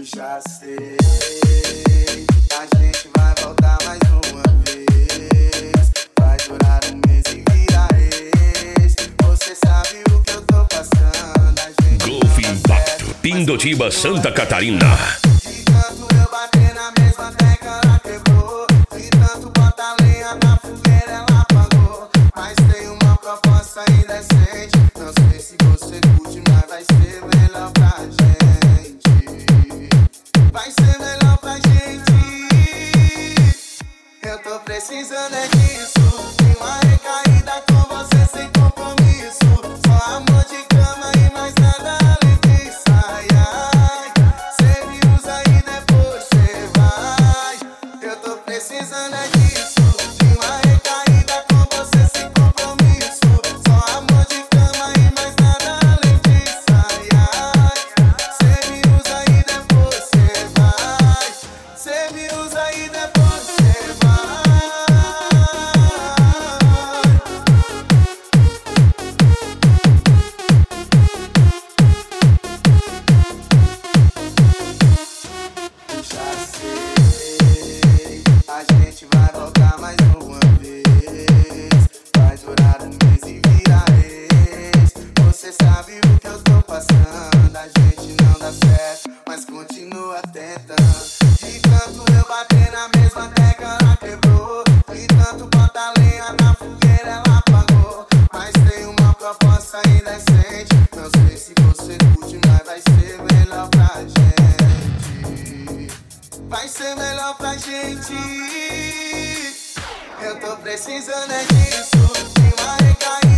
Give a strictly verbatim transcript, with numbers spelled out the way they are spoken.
Já sei, a gente vai voltar mais uma vez. Vai durar um mês e vira ex. Você sabe o que eu tô passando. A gente Golf Impacto, Pindotiba, Santa Catarina. De tanto eu bater na mesma tecla, ela quebrou. De tanto botar lenha na fogueira, ela apagou. Mas tem uma proposta indecente. Não sei se você curte, mas vai ser melhor pra gente. Vai ser melhor pra gente. Eu tô precisando é disso. De uma recaída com você sem compromisso. Só amor de cama e mais nada além disso. Ai, ai, cê me usa e depois cê vai. Eu tô precisando é disso. De uma recaída com você sem compromisso. Só amor de cama e mais nada além disso. Ai, ai, cê me usa e depois cê vai. Cê me usa e depois cê vai. Já sei, a gente vai voltar mais uma vez. Vai durar um mês e vira ex. Você sabe o que eu tô passando. A gente não dá certo, mas continua tentando. De tanto eu bater na mesma tecla, ela quebrou. De tanto botar lenha na fogueira, ela apagou. Mas tem uma proposta indecente. Não sei se você curte, mas vai ser melhor pra gente. Vai ser melhor pra gente. Eu tô precisando é disso. De uma recaída